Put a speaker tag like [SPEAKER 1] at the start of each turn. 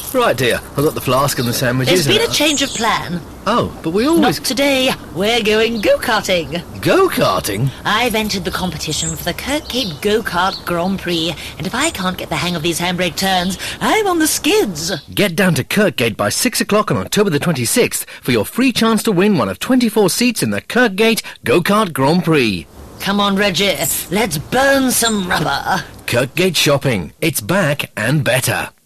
[SPEAKER 1] Right, dear. I've got the flask and the sandwiches.
[SPEAKER 2] There's been a change of plan.
[SPEAKER 1] Oh, but we always...
[SPEAKER 2] Not today. We're going go-karting.
[SPEAKER 1] Go-karting?
[SPEAKER 2] I've entered the competition for the Kirkgate Go-Kart Grand Prix, and if I can't get the hang of these handbrake turns, I'm on the skids.
[SPEAKER 1] Get down to Kirkgate by 6 o'clock on October the 26th for your free chance to win one of 24 seats in the Kirkgate Go-Kart Grand Prix.
[SPEAKER 2] Come on, Reggie. Let's burn some rubber.
[SPEAKER 1] Kirkgate Shopping. It's back and better.